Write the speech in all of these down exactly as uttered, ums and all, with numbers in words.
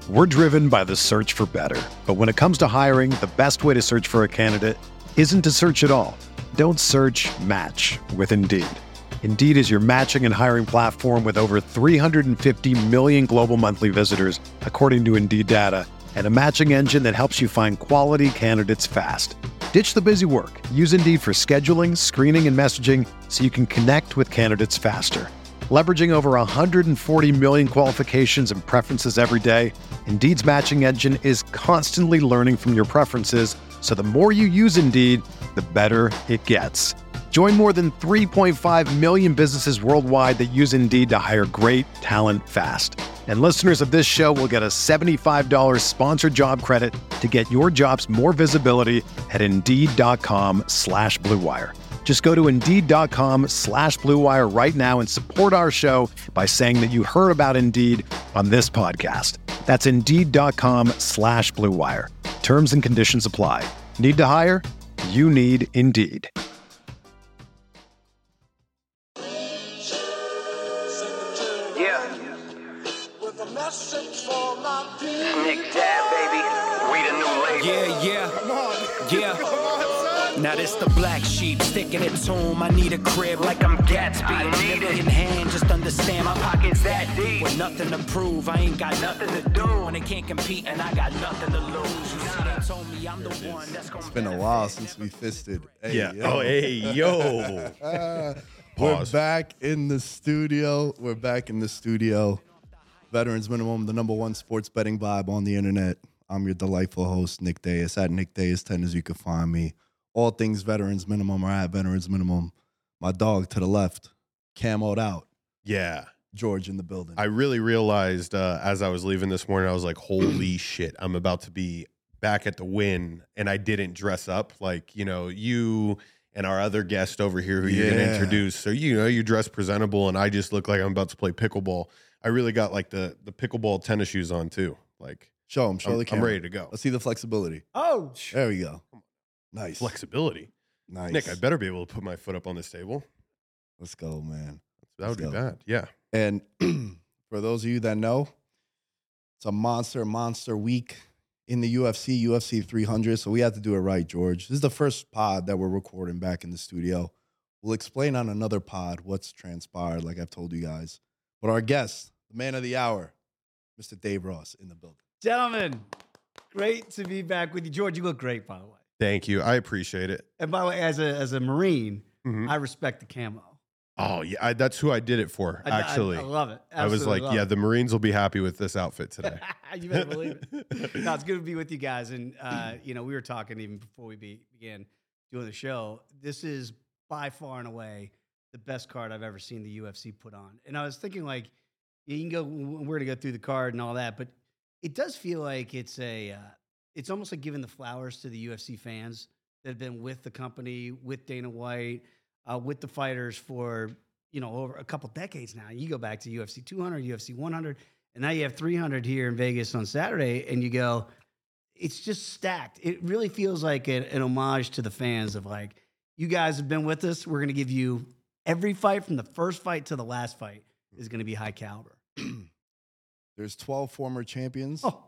We're driven by the search for better. But when it comes to hiring, the best way to search for a candidate isn't to search at all. Don't search, match with Indeed. Indeed is your matching and hiring platform with over three hundred fifty million global monthly visitors, according to Indeed data, and a matching engine that helps you find quality candidates fast. Ditch the busy work. Use Indeed for scheduling, screening, and messaging so you can connect with candidates faster. Leveraging over one hundred forty million qualifications and preferences every day, Indeed's matching engine is constantly learning from your preferences, so the more you use Indeed, the better it gets. Join more than three point five million businesses worldwide that use Indeed to hire great talent fast. And listeners of this show will get a seventy-five dollars sponsored job credit to get your jobs more visibility at Indeed.com slash Blue Wire. Just go to Indeed.com slash Blue Wire right now and support our show by saying that you heard about Indeed on this podcast. That's Indeed.com slash Blue Wire. Terms and conditions apply. Need to hire? You need Indeed. Yeah. Nick Dad, baby. We the new label. Yeah, yeah. Come on. Yeah. Come on, now this the black sheep sticking its home. I need a crib like I'm Gatsby. I need Never it. in hand, just understand my Pockets that deep. with nothing to prove. I ain't got nothing to do. When they can't compete and I got nothing to lose. You see, they told me I'm the one that's gonna. It's been a while since we fisted. Hey, Yeah. yo. Oh, hey, yo. We're Pause. back in the studio. We're back in the studio. Veterans Minimum, the number one sports betting vibe on the internet. I'm your delightful host, Nick Deus. At Nick Deus ten as you can find me. All things Veterans Minimum are at Veterans Minimum. My dog to the left, camoed out. Yeah. George in the building. I really realized uh, as I was leaving this morning, I was like, holy shit, I'm about to be back at the Win, and I didn't dress up. Like, you know, you and our other guest over here who you're going to Yeah. introduce. So, you know, you dress presentable, and I just look like I'm about to play pickleball. I really got like the the pickleball tennis shoes on too. Like, show him. Show I'm, the I'm camera. ready to go. Let's see the flexibility. Oh, There we go. Nice. Flexibility. Nice. Nick, I better be able to put my foot up on this table. Let's go, man. That would be Let's go. bad. Yeah. And for those of you that know, it's a monster, monster week in the U F C, U F C three hundred. So we have to do it right, George. This is the first pod that we're recording back in the studio. We'll explain on another pod what's transpired, like I've told you guys. But our guest, the man of the hour, Mister Dave Ross in the building. Gentlemen, great to be back with you. George, you look great, by the way. Thank you. I appreciate it. And by the way, as a as a Marine, Mhm. I respect the camo. Oh, yeah. I, that's who I did it for, I- I- actually. I, love it. I was Absolutely like, love yeah, it. the Marines will be happy with this outfit today. You better believe it. No, it's good to be with you guys. And, uh, you know, we were talking even before we be, began doing the show. This is by far and away the best card I've ever seen the U F C put on. And I was thinking, like, you can go, we're going to go through the card and all that, but it does feel like it's a, uh, it's almost like giving the flowers to the U F C fans that have been with the company, with Dana White, uh, with the fighters for, you know, over a couple decades now. You go back to U F C two hundred, U F C one hundred, and now you have three hundred here in Vegas on Saturday, and you go, it's just stacked. It really feels like a, an homage to the fans of like, you guys have been with us. We're going to give you every fight from the first fight to the last fight is going to be high caliber. There's twelve former champions. Oh,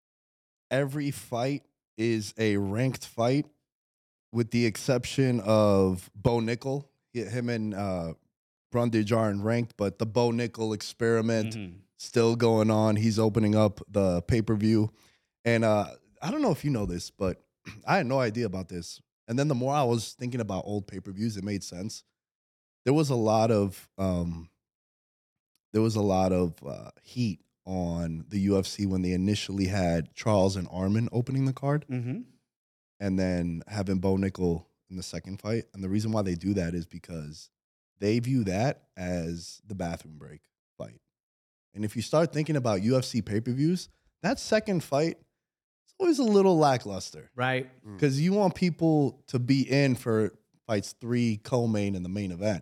Every fight is a ranked fight, with the exception of Bo Nickel. He- Him and uh, Brundage aren't ranked, but the Bo Nickel experiment Mhm. still going on. He's opening up the pay-per-view. And uh, I don't know if you know this, but I had no idea about this. And then the more I was thinking about old pay-per-views, it made sense. There was a lot of um, there was a lot of uh, heat on the U F C when they initially had Charles and Arman opening the card, Mm-hmm. and then having Bo Nickel in the second fight. And the reason why they do that is because they view that as the bathroom break fight. And if you start thinking about U F C pay-per-views, that second fight is always a little lackluster Right. because you want people to be in for fights three, co-main, and the main event.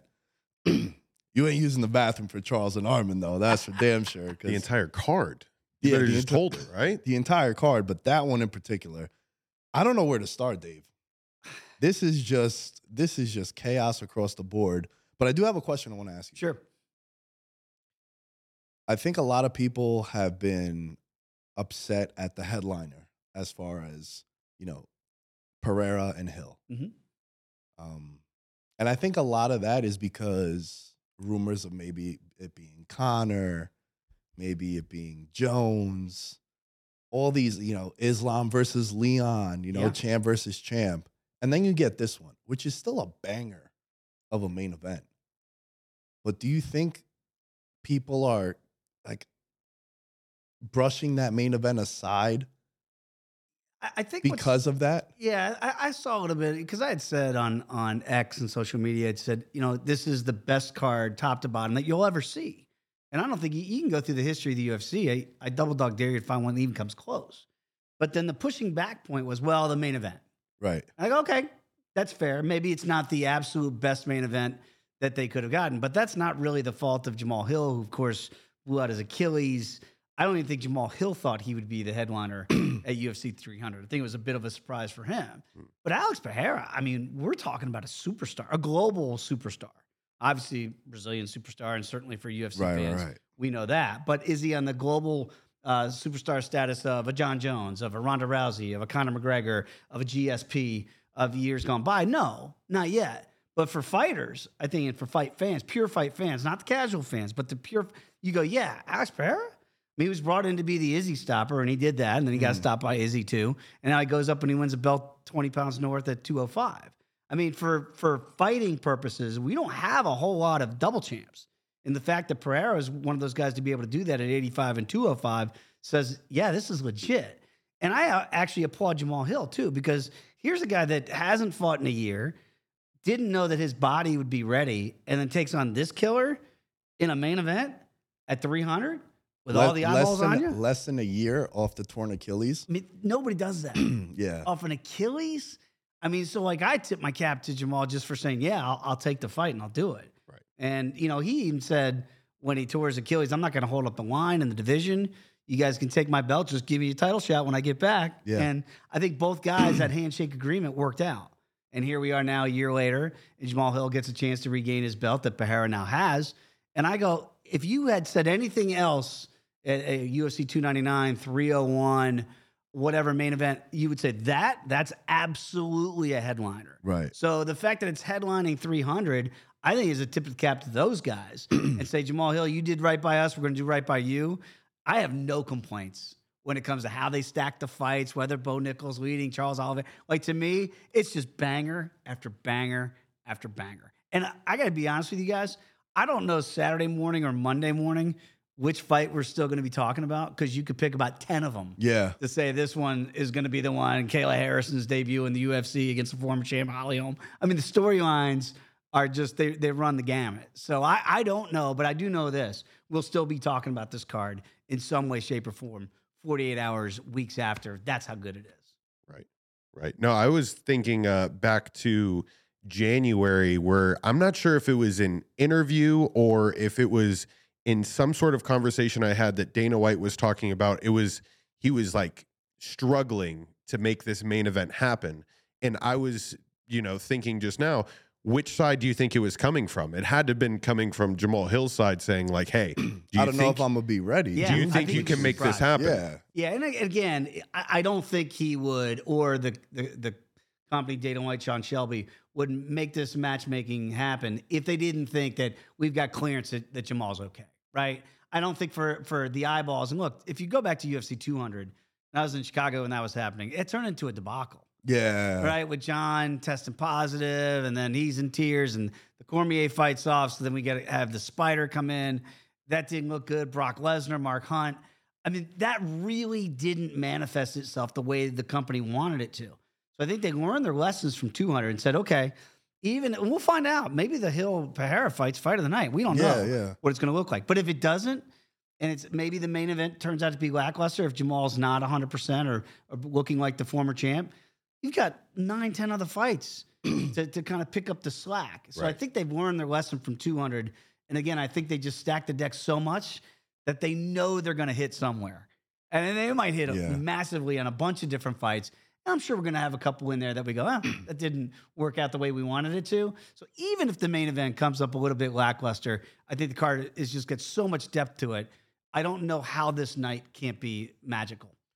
You ain't using the bathroom for Charles and Arman, though. That's for damn sure. 'cause The entire card. You Yeah, better the just enti- told it, right? the entire card, but that one in particular, I don't know where to start, Dave. This is just this is just chaos across the board. But I do have a question I want to ask you. Sure. I think a lot of people have been upset at the headliner as far as, you know, Pereira and Hill. Mhm. Um, and I think a lot of that is because rumors of maybe it being Connor, maybe it being Jones, all these, you know, Islam versus Leon, you know, Yeah. champ versus champ. And then you get this one, which is still a banger of a main event. But do you think people are like brushing that main event aside I, I think what's- because of that? Yeah, I, I saw a little bit because I had said on on X and social media, I'd said, you know, this is the best card top to bottom that you'll ever see. And I don't think you, you can go through the history of the U F C. I, I double dog dare you to find one that even comes close. But then the pushing back point was, well, the main event. Right. I go, okay, that's fair. Maybe it's not the absolute best main event that they could have gotten, but that's not really the fault of Jamal Hill, who, of course, blew out his Achilles. I don't even think Jamal Hill thought he would be the headliner at U F C three hundred. I think it was a bit of a surprise for him. But Alex Pereira, I mean, we're talking about a superstar, a global superstar. Obviously, Brazilian superstar, and certainly for U F C Right, fans, right. we know that. But is he on the global uh, superstar status of a John Jones, of a Ronda Rousey, of a Conor McGregor, of a G S P of years gone by? No, not yet. But for fighters, I think, and for fight fans, pure fight fans, not the casual fans, but the pure, you go, yeah, Alex Pereira? I mean, he was brought in to be the Izzy stopper, and he did that, and then he got stopped by Izzy too. And now he goes up and he wins a belt twenty pounds north at two oh five. I mean, for for fighting purposes, we don't have a whole lot of double champs. And the fact that Pereira is one of those guys to be able to do that at eighty-five and two oh five says, yeah, this is legit. And I uh, actually applaud Jamal Hill too, because here's a guy that hasn't fought in a year, didn't know that his body would be ready, and then takes on this killer in a main event at three hundred with Le- all the eyeballs less than, on you. Less than a year off the torn Achilles. I mean, nobody does that. Yeah. Off an Achilles? I mean, so like I tip my cap to Jamal just for saying, yeah, I'll, I'll take the fight and I'll do it. Right. And, you know, he even said when he tore his Achilles, I'm not going to hold up the line in the division. You guys can take my belt. Just give me a title shot when I get back. Yeah. And I think both guys, that handshake agreement worked out. And here we are now a year later, and Jamal Hill gets a chance to regain his belt that Pereira now has. And I go, if you had said anything else at, at U F C two ninety-nine, three oh one, whatever main event, you would say that that's absolutely a headliner. Right. So the fact that it's headlining three hundred, I think is a tip of the cap to those guys and say, Jamal Hill, you did right by us. We're going to do right by you. I have no complaints when it comes to how they stack the fights, whether Bo Nichols leading, Charles Oliveira. Like, to me, it's just banger after banger after banger. And I, I got to be honest with you guys. I don't know Saturday morning or Monday morning which fight we're still going to be talking about, because you could pick about ten of them. Yeah. To say this one is going to be the one, Kayla Harrison's debut in the U F C against the former champ Holly Holm. I mean, the storylines are just, they they run the gamut. So I, I don't know, but I do know this. We'll still be talking about this card in some way, shape, or form forty-eight hours, weeks after. That's how good it is. Right. Right. No, I was thinking uh, back to January, where I'm not sure if it was an interview or if it was in some sort of conversation I had that Dana White was talking about. It was, he was like struggling to make this main event happen. And I was, you know, thinking just now, which side do you think it was coming from? It had to have been coming from Jamal Hill's side saying like, hey, do you I don't know think, if I'm gonna be ready. Yeah. do you I think think you he can was make this surprised. happen? Yeah. Yeah, and again, I, I don't think he would, or the, the the company Dana White, Sean Shelby, would make this matchmaking happen if they didn't think that we've got clearance that, that Jamal's okay, right? I don't think for for the eyeballs. And look, if you go back to U F C two hundred, and I was in Chicago when that was happening, it turned into a debacle. Yeah. Right, with John testing positive, and then he's in tears, and the Cormier fights off. So then we got to have the Spider come in. That didn't look good. Brock Lesnar, Mark Hunt. I mean, that really didn't manifest itself the way the company wanted it to. So I think they learned their lessons from two hundred and said, okay, even and we'll find out. Maybe the Hill Pereira fight's fight of the night. We don't Yeah, know yeah. what it's going to look like. But if it doesn't, and it's maybe the main event turns out to be lackluster, if Jamal's not one hundred percent or, or looking like the former champ, you've got nine, ten other fights to, to kind of pick up the slack. So I Right. think they've learned their lesson from two hundred. And again, I think they just stack the deck so much that they know they're going to hit somewhere. And then they might hit Yeah. massively on a bunch of different fights. And I'm sure we're going to have a couple in there that we go, ah, that didn't work out the way we wanted it to. So even if the main event comes up a little bit lackluster, I think the card is just got so much depth to it. I don't know how this night can't be magical.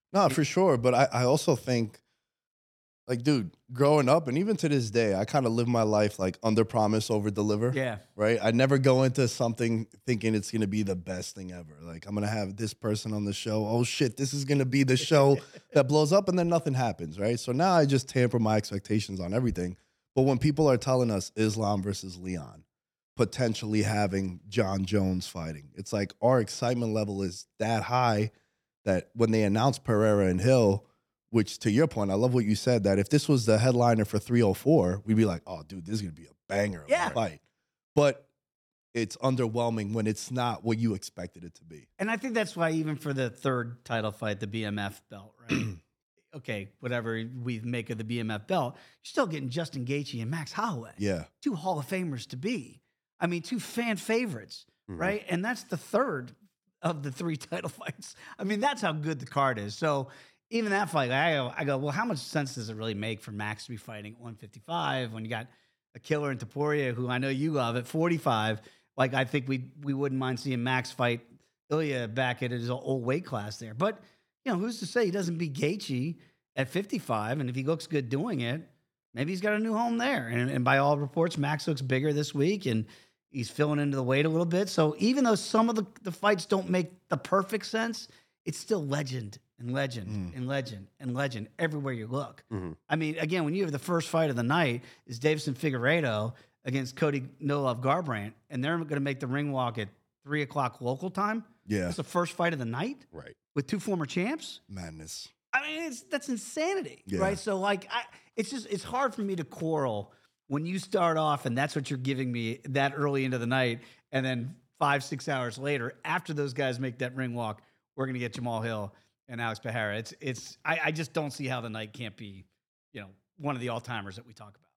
No, for sure. But I, I also think, like, dude, growing up and even to this day, I kind of live my life like under promise, over deliver. Yeah. Right. I never go into something thinking it's going to be the best thing ever. Like, I'm going to have this person on the show. Oh, shit, this is going to be the show that blows up, and then nothing happens. Right. So now I just tamper my expectations on everything. But when people are telling us Islam versus Leon, potentially having John Jones fighting, it's like our excitement level is that high that when they announced Pereira and Hill, which to your point, I love what you said, that if this was the headliner for three oh four, we'd be like, oh, dude, this is going to be a banger of Yeah. a fight. But it's underwhelming when it's not what you expected it to be. And I think that's why even for the third title fight, the B M F belt, right? Okay, whatever we make of the B M F belt, you're still getting Justin Gaethje and Max Holloway. Yeah. Two Hall of Famers to be. I mean, two fan favorites, Mhm. right? And that's the third of the three title fights. I mean, that's how good the card is. So even that fight, I go, I go, well, how much sense does it really make for Max to be fighting at one fifty-five when you got a killer in Taporia, who I know you love, at forty-five? Like, I think we we wouldn't mind seeing Max fight Ilya back at his old weight class there. But, you know, who's to say he doesn't beat Gaethje at fifty-five? And if he looks good doing it, maybe he's got a new home there. And, and by all reports, Max looks bigger this week, and he's filling into the weight a little bit. So even though some of the, the fights don't make the perfect sense, it's still legend and legend Mm. and legend and legend everywhere you look. Mhm. I mean, again, when you have the first fight of the night is Davison Figueiredo against Cody Nolov Garbrandt, and they're going to make the ring walk at three o'clock local time. Yeah. It's the first fight of the night Right. with two former champs. Madness. I mean, it's that's insanity, Yeah. right? So, like, I, it's just it's hard for me to quarrel when you start off and that's what you're giving me that early into the night, and then five six hours later, after those guys make that ring walk, we're gonna get Jamal Hill and Alex Pereira. It's it's I, I just don't see how the night can't be, you know, one of the all timers that we talk about.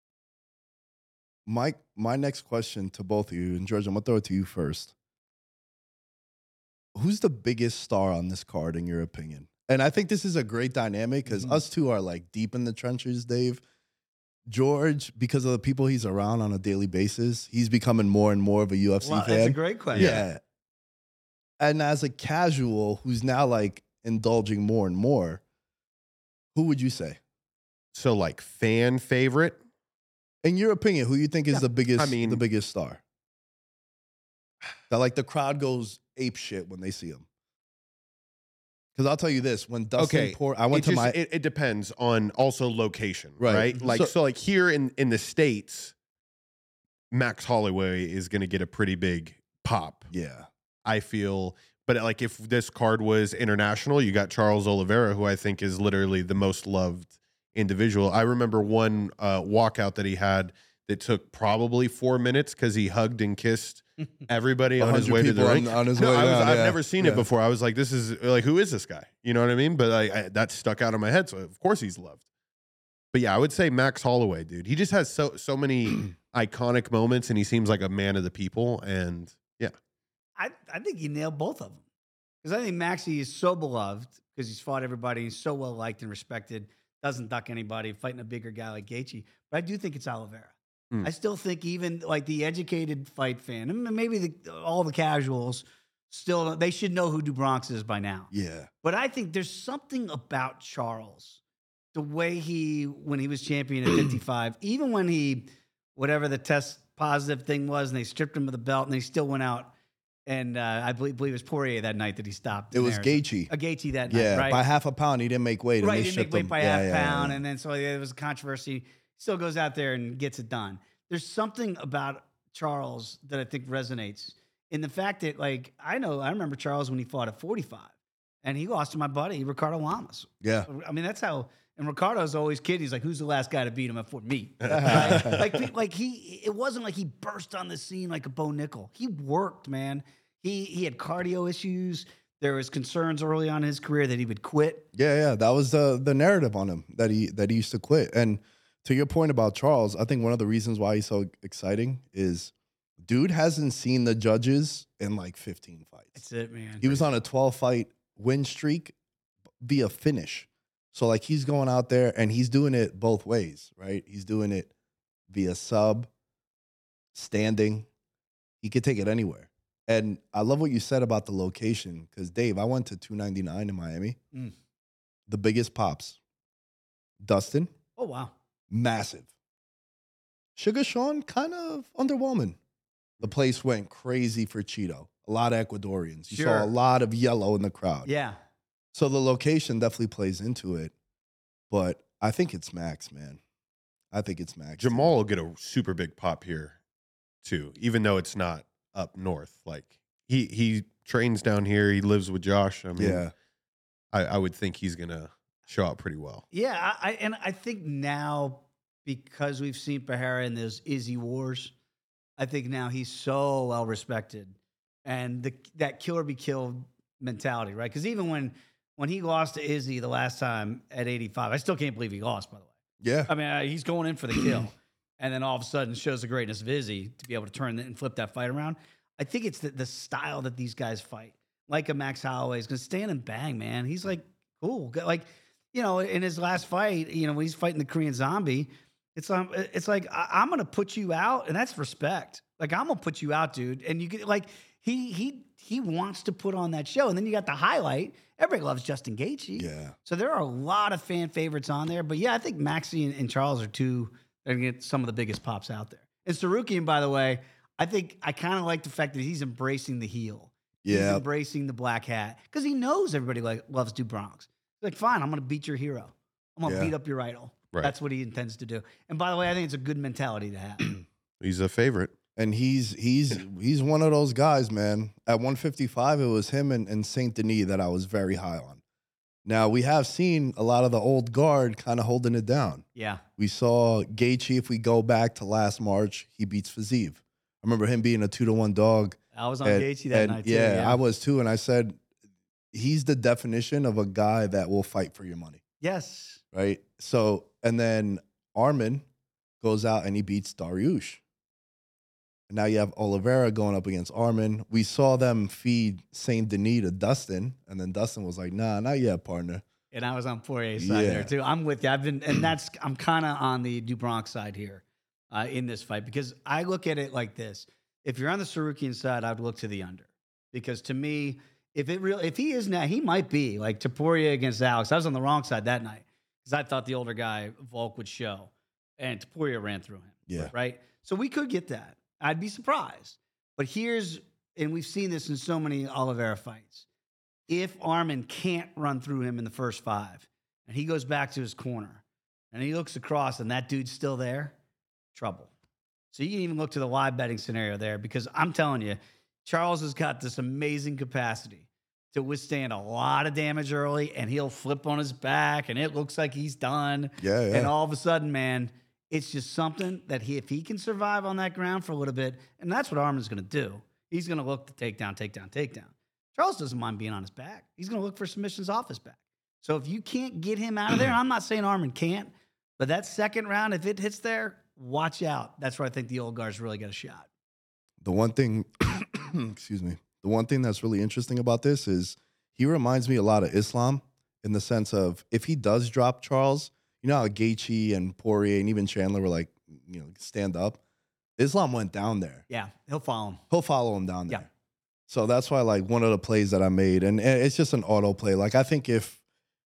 Mike, my next question to both of you, and George, I'm going to throw it to you first. Who's the biggest star on this card, in your opinion? And I think this is a great dynamic because Mhm. us two are like deep in the trenches, Dave. George, because of the people he's around on a daily basis, he's becoming more and more of a U F C Well, fan. that's a great question. Yeah. And as a casual who's now like indulging more and more, who would you say? So like fan favorite. In your opinion, who you think is Yeah, the biggest I mean- the biggest star? That like the crowd goes ape shit when they see him. Because I'll tell you this, when Dustin Okay, Poirier, I went it to just- my It, it depends on also location, Right. right? Like So- so, like here in in the States, Max Holloway is going to get a pretty big pop. yeah. I feel, but like if this card was international, you got Charles Oliveira, who I think is literally the most loved individual. I remember one uh, walkout that he had that took probably four minutes because he hugged and kissed everybody on his one hundred way to the people ring. on, on his No, way I was, down, I've yeah. never seen Yeah. it before. I was like, this is like, who is this guy? You know what I mean? But I, I, that stuck out in my head. So of course he's loved. But yeah, I would say Max Holloway, dude. He just has so so many iconic moments, and he seems like a man of the people. And yeah, I, I think he nailed both of them. Because I think Maxie is so beloved because he's fought everybody. He's so well liked and respected. Doesn't duck anybody, fighting a bigger guy like Gaethje. But I do think it's Oliveira. Mm. I still think even like the educated fight fan, and maybe the, all the casuals, still they should know who DuBronx is by now. Yeah. But I think there's something about Charles, the way he, when he was champion at fifty-five, even when he, whatever the test positive thing was, and they stripped him of the belt, and they still went out. And uh, I believe, believe it was Poirier that night that he stopped. It in was there. Gaethje. A Gaethje that Yeah. night, right? By half a pound, he didn't make weight. and right, they he didn't shipped make weight him. by Yeah, half yeah, pound, yeah. and then so there was a controversy. Still goes out there and gets it done. There's something about Charles that I think resonates in the fact that, like, I know I remember Charles when he fought at forty-five, and he lost to my buddy Ricardo Lamas. Yeah. I mean, that's how. And Ricardo's always kidding. He's like, "Who's the last guy to beat him at Fort Me?" Right? like, like he. It wasn't like he burst on the scene like a Bo Nickel. He worked, man. He he had cardio issues. There was concerns early on in his career that he would quit. Yeah, yeah. That was the the narrative on him that he that he used to quit. And to your point about Charles, I think one of the reasons why he's so exciting is dude hasn't seen the judges in like fifteen fights. That's it, man. He was on a twelve fight win streak via finish. So like he's going out there and he's doing it both ways, right? He's doing it via sub, standing. He could take it anywhere. And I love what you said about the location because Dave, I went to two ninety-nine in Miami. Mm. the biggest pops. Dustin, Oh wow. massive. Sugar Sean, kind of underwhelming. The place went crazy for Cheeto. A lot of Ecuadorians. You Sure. saw a lot of yellow in the crowd. Yeah. So the location definitely plays into it. But I think it's Max, man. I think it's Max. Jamal will get a super big pop here too, even though it's not up north. Like he he trains down here. He lives with Josh. I mean, Yeah. I, I would think he's gonna show out pretty well. Yeah, I, I and I think now because we've seen Pereira in those Izzy wars, I think now he's so well respected, and the that kill or be killed mentality, right? Because even when when he lost to Izzy the last time at eighty-five, I still can't believe he lost. By the way, Yeah. I mean uh, he's going in for the kill, and then all of a sudden shows the greatness of Izzy to be able to turn and flip that fight around. I think it's the, the style that these guys fight. Like a Max Holloway is going to stand and bang, man. He's like cool, like. You know, in his last fight, you know, when he's fighting the Korean Zombie, it's um, it's like I, I'm gonna put you out, and that's respect. Like I'm gonna put you out, dude. And you get like he he he wants to put on that show, and then you got the highlight. Everybody loves Justin Gaethje. Yeah. So there are a lot of fan favorites on there, but yeah, I think Maxie and, and Charles are two that are gonna get some of the biggest pops out there. And Sarukian, by the way, I think I kind of like the fact that he's embracing the heel. He's Yeah. embracing the black hat because he knows everybody like loves Du Bronx. Like, fine, I'm going to beat your hero. I'm going to Yeah. beat up your idol. Right. That's what he intends to do. And by the way, I think it's a good mentality to have. He's a favorite. And he's he's he's one of those guys, man. At one fifty-five, it was him and, and Saint Denis that I was very high on. Now, we have seen a lot of the old guard kind of holding it down. Yeah. We saw Gaethje, if we go back to last March, he beats Fazeev. I remember him being a two to one dog. I was on And- Gaethje that and night, too. yeah, I was too. And I said, he's the definition of a guy that will fight for your money, Yes. right? So, and then Armin goes out and he beats Dariush. And now you have Oliveira going up against Armin. We saw them feed Saint Denis to Dustin, and then Dustin was like, nah, not yet, partner. And I was on Poirier's side Yeah. there, too. I'm with you. I've been, and that's, I'm kind of on the Du Bronx side here uh, in this fight because I look at it like this. If you're on the Sarukian side, I'd look to the under because to me, if it really, if he is now, he might be like to Poirier against Alex. I was on the wrong side that night because I thought the older guy Volk would show, and Poirier ran through him. Yeah. Right. So we could get that. I'd be surprised. But here's, and we've seen this in so many Oliveira fights. If Armin can't run through him in the first five, and he goes back to his corner, and he looks across, and that dude's still there, trouble. So you can even look to the live betting scenario there because I'm telling you, Charles has got this amazing capacity to withstand a lot of damage early, and he'll flip on his back, and it looks like he's done. Yeah, yeah. And all of a sudden, man, it's just something that he, if he can survive on that ground for a little bit, and that's what Armin's going to do. He's going to look to take down, take down, take down. Charles doesn't mind being on his back. He's going to look for submissions off his back. So if you can't get him out of there, and I'm not saying Armin can't, but that second round, if it hits there, watch out. That's where I think the old guard's really got a shot. The one thing, excuse me, the one thing that's really interesting about this is he reminds me a lot of Islam in the sense of if he does drop Charles, you know how Gaethje and Poirier and even Chandler were like, you know, stand up. Islam went down there. Yeah, he'll follow him. He'll follow him down there. Yeah. So that's why, like, one of the plays that I made, and and it's just an auto play. Like, I think if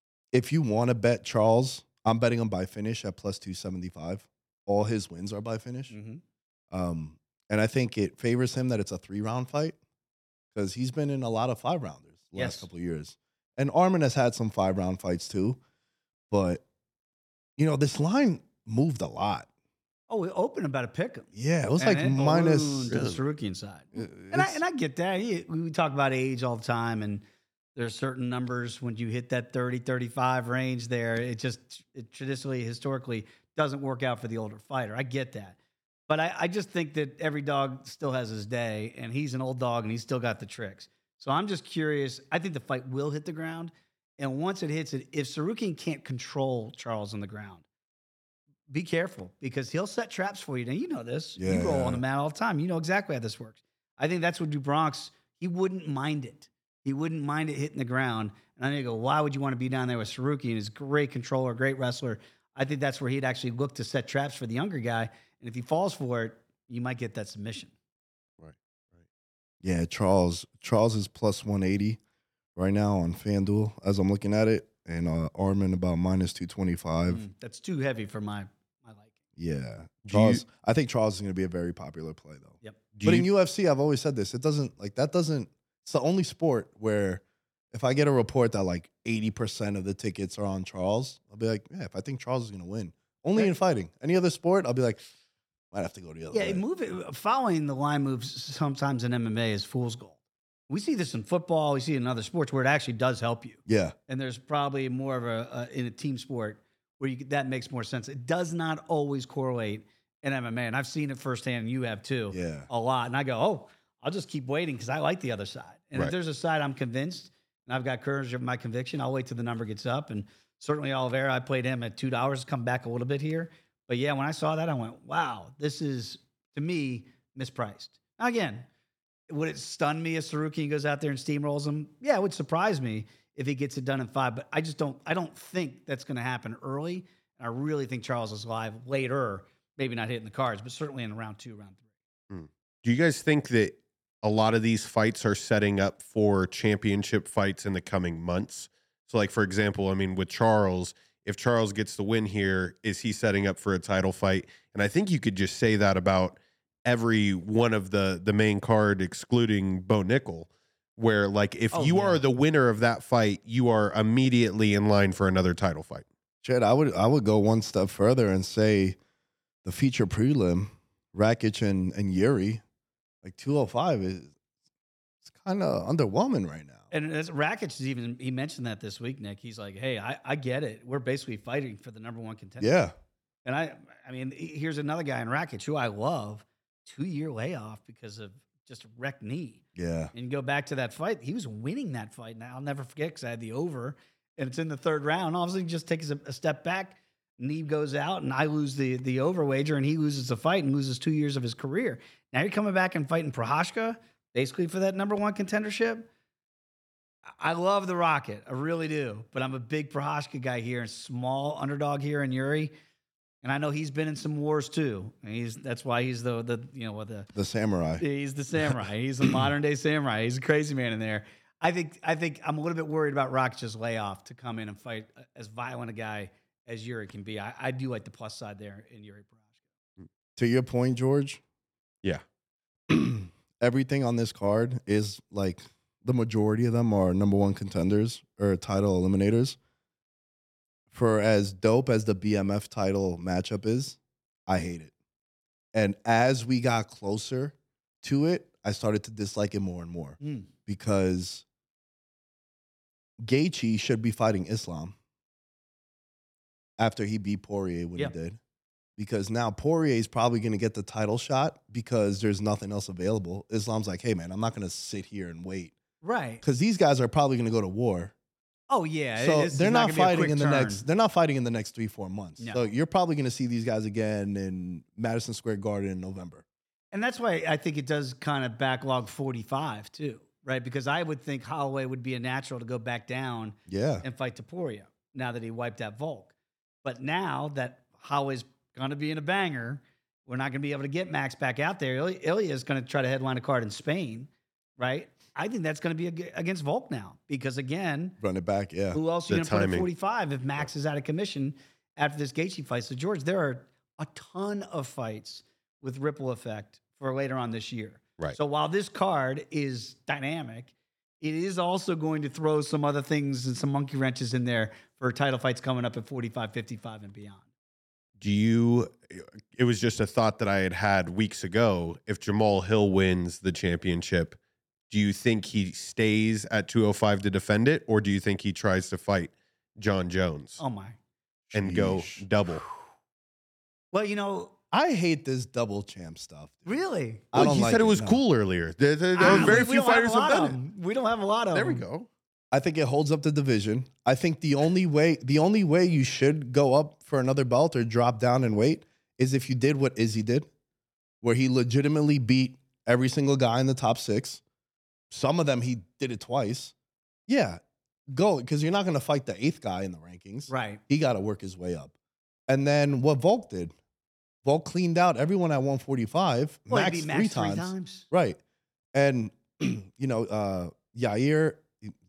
if you want to bet Charles, I'm betting him by finish at plus two seventy-five. All his wins are by finish. Mm-hmm. Um, and I think it favors him that it's a three round fight because he's been in a lot of five rounders the Yes. last couple of years. And Armin has had some five round fights too. But, you know, this line moved a lot. Oh, we opened about a pick him. Yeah, it was And like it minus. ballooned to the Sarukian side. And I, and I get that. He- We talk about age all the time, and there's certain numbers when you hit that thirty, thirty-five range there, it just it traditionally, historically, doesn't work out for the older fighter. I get that. But I, I just think that every dog still has his day, and he's an old dog, and he's still got the tricks. So I'm just curious. I think the fight will hit the ground. And once it hits it, if Sarukian can't control Charles on the ground, be careful because he'll set traps for you. Now, you know this. Yeah, you roll yeah. on the mat all the time. You know exactly how this works. I think that's what Du Bronx, he wouldn't mind it. He wouldn't mind it hitting the ground. And then you go, why would you want to be down there with Sarukian? He's a great controller, great wrestler. I think that's where he'd actually look to set traps for the younger guy. And if he falls for it, you might get that submission. Yeah, Charles. Charles is plus one eighty right now on FanDuel as I'm looking at it. and uh, Arman about minus two twenty-five. Mm, that's too heavy for my my liking. Yeah, Do Charles. you- I think Charles is going to be a very popular play though. Yep. Do But you- in U F C, I've always said this. It doesn't like that. Doesn't. It's the only sport where if I get a report that like eighty percent of the tickets are on Charles, I'll be like, yeah, if I think Charles is going to win, only in fighting. Any other sport, I'll be like, might have to go the other Yeah, way. move it, following the line moves sometimes in M M A is fool's gold. We see this in football. We see it in other sports where it actually does help you. Yeah, And there's probably more of a, a in a team sport where you, that makes more sense. It does not always correlate in M M A, and I've seen it firsthand. And you have too, Yeah. a lot. And I go, oh, I'll just keep waiting because I like the other side. And Right. if there's a side I'm convinced, and I've got courage of my conviction, I'll wait till the number gets up. And certainly Oliveira, I played him at two dollars. Come back a little bit here, but yeah, when I saw that, I went, wow, this is to me mispriced. Now, again, would it stun me if Sarukian goes out there and steamrolls him? Yeah, it would surprise me if he gets it done in five. But I just don't. I don't think that's going to happen early. And I really think Charles is live later. Maybe not hitting the cards, but certainly in round two, round three. Do you guys think that a lot of these fights are setting up for championship fights in the coming months? So, like, for example, I mean, with Charles, if Charles gets the win here, is he setting up for a title fight? And I think you could just say that about every one of the the main card, excluding Bo Nickel, where, like, if Oh, you yeah. are the winner of that fight, you are immediately in line for another title fight. Chad, I would I would go one step further and say the feature prelim, Rakic and, and Yuri, like two oh five is it's kind of underwhelming right now. And as Rakic is even he mentioned that this week, Nick. He's like, "Hey, I, I get it. We're basically fighting for the number one contender." Yeah, And I, I mean, here's another guy in Rakic who I love, two year layoff because of just a wrecked knee. yeah. And you go back to that fight, he was winning that fight. Now I'll never forget because I had the over, and it's in the third round. All of a sudden, he just takes a, a step back, knee goes out, and I lose the the over wager, and he loses the fight and loses two years of his career. Now you're coming back and fighting Prochazka, basically for that number one contendership. I love the Rocket, I really do, but I'm a big Prochazka guy here, and small underdog here in Yuri. And I know he's been in some wars too. And he's that's why he's the the you know what the The samurai. He's the samurai. He's the modern day samurai. He's a crazy man in there. I think I think I'm a little bit worried about Rakic's layoff to come in and fight as violent a guy as Yuri can be. I, I do like the plus side there in Yuri Prochazka. To your point, George, Yeah. everything on this card is like the majority of them are number one contenders or title eliminators. For as dope as the B M F title matchup is, I hate it. And as we got closer to it, I started to dislike it more and more Mm. because Gaethje should be fighting Islam after he beat Poirier when Yeah. he did. Because now Poirier is probably going to get the title shot because there's nothing else available. Islam's like, hey, man, I'm not going to sit here and wait. Right. Because these guys are probably going to go to war. Oh yeah. So This is they're not, gonna be a fighting quick in the turn. next. They're not fighting in the next three, four months. No. So you're probably going to see these guys again in Madison Square Garden in November. And that's why I think it does kind of backlog forty-five too, right? Because I would think Holloway would be a natural to go back down Yeah. and fight Taporia now that he wiped out Volk. But now that Holloway's going to be in a banger, we're not going to be able to get Max back out there. Ilya Ilya is going to try to headline a card in Spain, right? I think that's going to be ag- against Volk now because, again, Run it back. Yeah. who else are The you going to put at timing. forty-five if Max is out of commission after this Gaethje fight? So, George, there are a ton of fights with ripple effect for later on this year. Right. So while this card is dynamic, it is also going to throw some other things and some monkey wrenches in there for title fights coming up at forty-five, fifty-five, and beyond. Do you, it was just a thought that I had had weeks ago. If Jamal Hill wins the championship, do you think he stays at two oh five to defend it? Or do you think he tries to fight John Jones Oh, my. and go Sheesh. double? Well, you know, I hate this double champ stuff. dude. really? I Well, don't you like said it was no. cool earlier. There, there- there Ah, are very we- we few don't have a fighters have lot of done it. them. We don't have a lot of There we them. go. I think it holds up the division. I think the only way the only way you should go up for another belt or drop down and wait is if you did what Izzy did, where he legitimately beat every single guy in the top six. Some of them he did it twice. Yeah, go because you're not going to fight the eighth guy in the rankings. Right. He got to work his way up. And then what Volk did, Volk cleaned out everyone at one forty-five. Well, Max, he beat Max three three times. times. Right. And, you know, uh, Yair,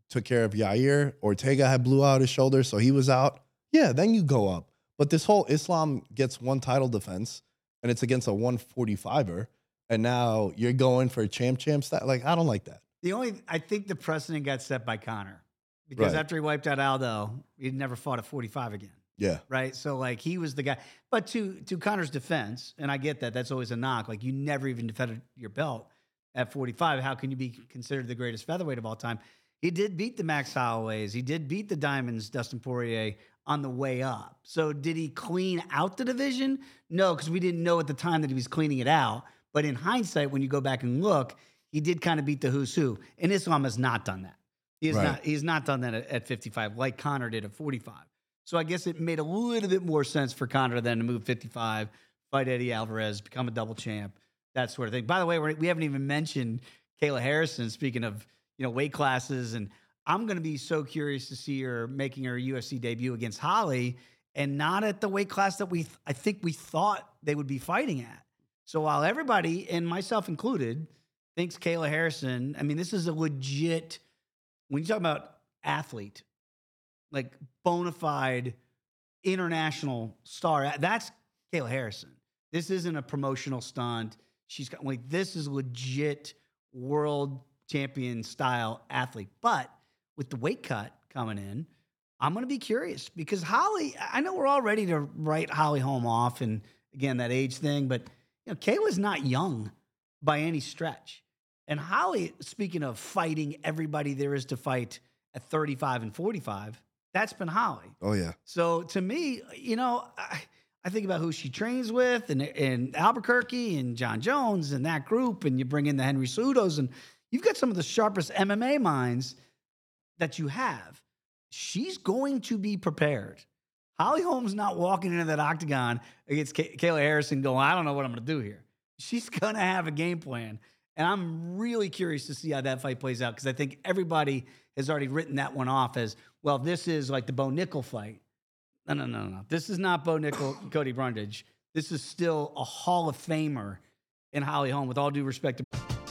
took care of Yair. Ortega had blew out his shoulder, so he was out. Yeah, then you go up. But this whole Islam gets one title defense, and it's against a one forty-five-er, and now you're going for a champ champ stat. Like, I don't like that. The only, I think the precedent got set by Conor because Right. after he wiped out Aldo, he never fought at forty-five again. Yeah. Right. So like he was the guy, but to, to Conor's defense, and I get that that's always a knock. Like you never even defended your belt at forty-five. How can you be considered the greatest featherweight of all time? He did beat the Max Holloways. He did beat the Diamonds, Dustin Poirier, on the way up. So did he clean out the division? No, because we didn't know at the time that he was cleaning it out. But in hindsight, when you go back and look, he did kind of beat the who's who. And Islam has not done that. He has Right. not. He's not done that at, at fifty-five like Conor did at forty-five. So I guess it made a little bit more sense for Conor then to move fifty-five, fight Eddie Alvarez, become a double champ, that sort of thing. By the way, we're, we haven't even mentioned Kayla Harrison. Speaking of, you know, weight classes, and I'm going to be so curious to see her making her U F C debut against Holly, and not at the weight class that we th- I think we thought they would be fighting at. So while everybody, and myself included, thinks Kayla Harrison, I mean, this is a legit. When you talk about athlete, like bona fide international star, that's Kayla Harrison. This isn't a promotional stunt. She's got like this is legit world champion style athlete. But with the weight cut coming in, I'm going to be curious because Holly, I know we're all ready to write Holly Holm off, and again that age thing, but you know Kayla's not young by any stretch. And Holly, speaking of fighting everybody there is to fight at thirty-five and forty-five, that's been Holly. Oh, yeah. So to me, you know, I, I think about who she trains with and, and Albuquerque and John Jones and that group, and you bring in the Henry Cejudos, and you've got some of the sharpest M M A minds that you have. She's going to be prepared. Holly Holm's not walking into that octagon against Kay- Kayla Harrison going, I don't know what I'm going to do here. She's going to have a game plan. And I'm really curious to see how that fight plays out because I think everybody has already written that one off as, well, this is like the Bo Nickel fight. No, no, no, no. This is not Bo Nickel, Cody Brundage. This is still a Hall of Famer in Holly Holm, with all due respect to.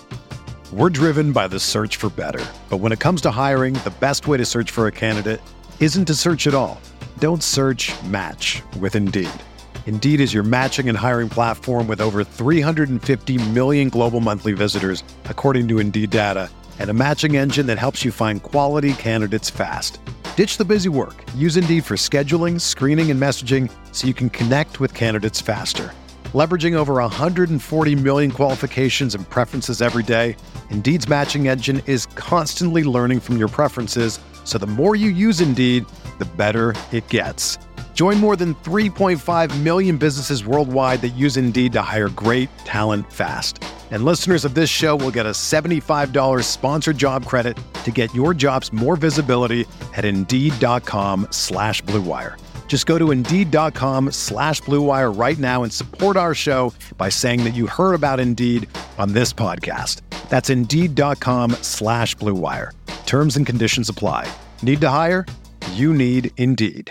We're driven by the search for better. But when it comes to hiring, the best way to search for a candidate isn't to search at all. Don't search, match with Indeed. Indeed is your matching and hiring platform with over three hundred fifty million global monthly visitors, according to Indeed data, and a matching engine that helps you find quality candidates fast. Ditch the busy work. Use Indeed for scheduling, screening, and messaging so you can connect with candidates faster. Leveraging over one hundred forty million qualifications and preferences every day, Indeed's matching engine is constantly learning from your preferences, so the more you use Indeed, the better it gets. Join more than three point five million businesses worldwide that use Indeed to hire great talent fast. And listeners of this show will get a seventy-five dollars sponsored job credit to get your jobs more visibility at Indeed.com slash Blue Wire. Just go to Indeed.com slash Blue Wire right now and support our show by saying that you heard about Indeed on this podcast. That's Indeed.com slash Blue Wire. Terms and conditions apply. Need to hire? You need Indeed.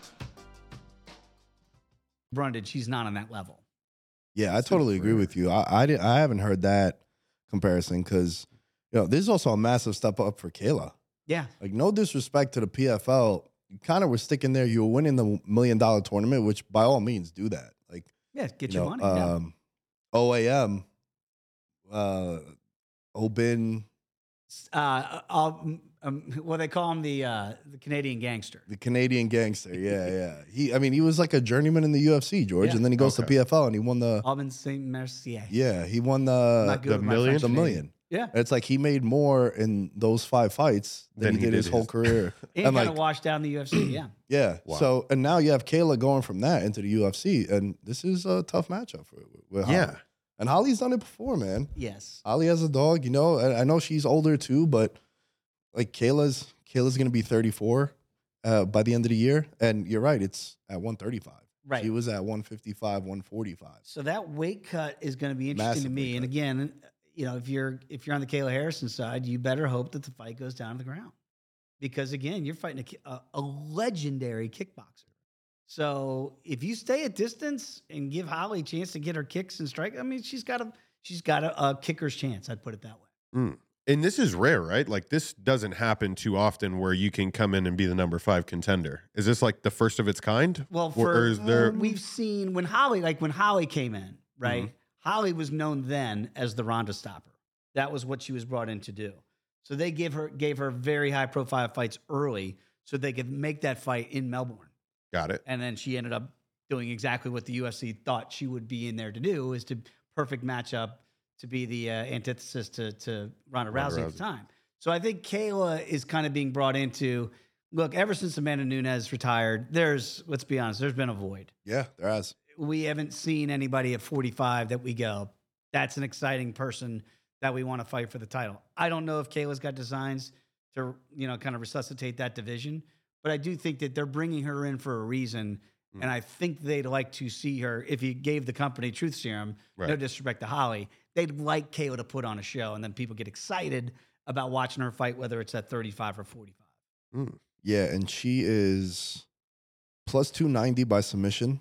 Brundage, she's not on that level. Yeah, I totally agree with you. I I, did, I haven't heard that comparison because, you know, this is also a massive step up for Kayla. Yeah. Like, no disrespect to the P F L. You kind of were sticking there. You were winning the million dollar tournament, which by all means do that. Like, Yeah, get you your know, money. yeah. um, O A M, uh, Obin, Uh, uh, um, what they call him, the uh, the Canadian gangster. the Canadian gangster. Yeah, yeah. He, I mean, he was like a journeyman in the U F C, George, Yeah. and then he goes Okay. to P F L and he won the. Aubin Saint Mercier. Yeah, he won Not the good the with my million? French the name. million. Yeah. It's like he made more in those five fights than, he, did his whole his- career. And And kind of like, washed down the U F C. Yeah. yeah. Wow. So and now you have Kayla going from that into the U F C, and this is a tough matchup for with Holly. Yeah. And Holly's done it before, man. Yes. Holly has a dog, you know. And I know she's older too, but like Kayla's Kayla's gonna be thirty-four uh, by the end of the year, and you're right, it's at one thirty-five. Right. She was at one fifty-five, one forty-five. So that weight cut is going to be interesting to Massive me. weight And cut. again, you know, if you're if you're on the Kayla Harrison side, you better hope that the fight goes down to the ground, because again, you're fighting a, ki- a, a legendary kickboxer. So if you stay at distance and give Holly a chance to get her kicks and strike, I mean, she's got a she's got a, a kicker's chance. I'd put it that way. Mm. And this is rare, right? Like this doesn't happen too often where you can come in and be the number five contender. Is this like the first of its kind? Well, Or- for, or is there? we've seen when Holly, like when Holly came in, right? Mm-hmm. Holly was known then as the Ronda stopper. That was what she was brought in to do. So they gave her gave her very high profile fights early so they could make that fight in Melbourne. Got it. And then she ended up doing exactly what the U F C thought she would be in there to do, is to perfect matchup to be the uh, antithesis to, to Ronda, Ronda Rousey at the Rousey. time. So I think Kayla is kind of being brought into, look, ever since Amanda Nunes retired, there's, let's be honest, there's been a void. Yeah, there has. We haven't seen anybody at forty-five that we go, that's an exciting person that we want to fight for the title. I don't know if Kayla's got designs to, you know, kind of resuscitate that division, but I do think that they're bringing her in for a reason. Mm. And I think they'd like to see her, if you gave the company Truth Serum, no Right. disrespect to Holly, they'd like Kayla to put on a show, and then people get excited about watching her fight, whether it's at thirty-five or forty-five. Mm. Yeah, and she is plus two ninety by submission.